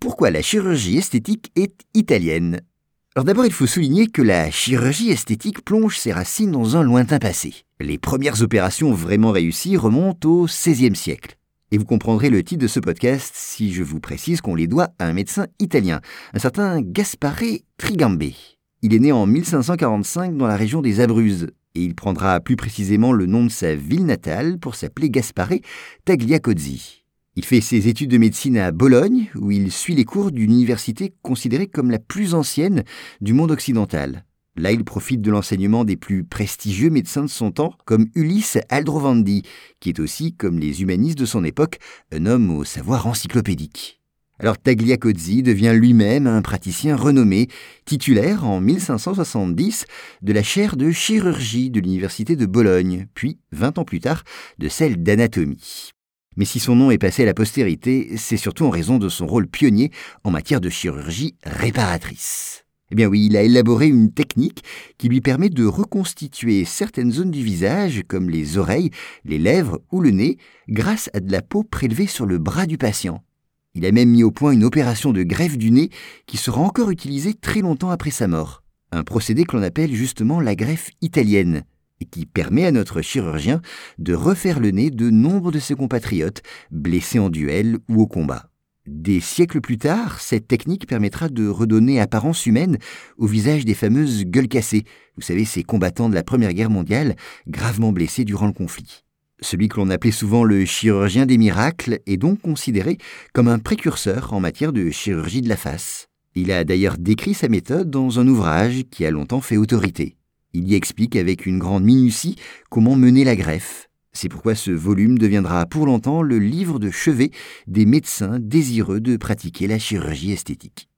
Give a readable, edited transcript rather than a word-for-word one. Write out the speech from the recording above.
Pourquoi la chirurgie esthétique est italienne? Alors d'abord, il faut souligner que la chirurgie esthétique plonge ses racines dans un lointain passé. Les premières opérations vraiment réussies remontent au XVIe siècle. Et vous comprendrez le titre de ce podcast si je vous précise qu'on les doit à un médecin italien, un certain Gaspare Trigambe. Il est né en 1545 dans la région des Abruzzes, et il prendra plus précisément le nom de sa ville natale pour s'appeler Gaspare Tagliacozzi. Il fait ses études de médecine à Bologne, où il suit les cours d'une université considérée comme la plus ancienne du monde occidental. Là, il profite de l'enseignement des plus prestigieux médecins de son temps, comme Ulisse Aldrovandi, qui est aussi, comme les humanistes de son époque, un homme au savoir encyclopédique. Alors Tagliacozzi devient lui-même un praticien renommé, titulaire en 1570 de la chaire de chirurgie de l'université de Bologne, puis, 20 ans plus tard, de celle d'anatomie. Mais si son nom est passé à la postérité, c'est surtout en raison de son rôle pionnier en matière de chirurgie réparatrice. Eh bien oui, il a élaboré une technique qui lui permet de reconstituer certaines zones du visage, comme les oreilles, les lèvres ou le nez, grâce à de la peau prélevée sur le bras du patient. Il a même mis au point une opération de greffe du nez qui sera encore utilisée très longtemps après sa mort. Un procédé que l'on appelle justement la greffe italienne, et qui permet à notre chirurgien de refaire le nez de nombre de ses compatriotes, blessés en duel ou au combat. Des siècles plus tard, cette technique permettra de redonner apparence humaine au visage des fameuses gueules cassées, vous savez, ces combattants de la Première Guerre mondiale, gravement blessés durant le conflit. Celui que l'on appelait souvent le chirurgien des miracles est donc considéré comme un précurseur en matière de chirurgie de la face. Il a d'ailleurs décrit sa méthode dans un ouvrage qui a longtemps fait autorité. Il y explique avec une grande minutie comment mener la greffe. C'est pourquoi ce volume deviendra pour longtemps le livre de chevet des médecins désireux de pratiquer la chirurgie esthétique.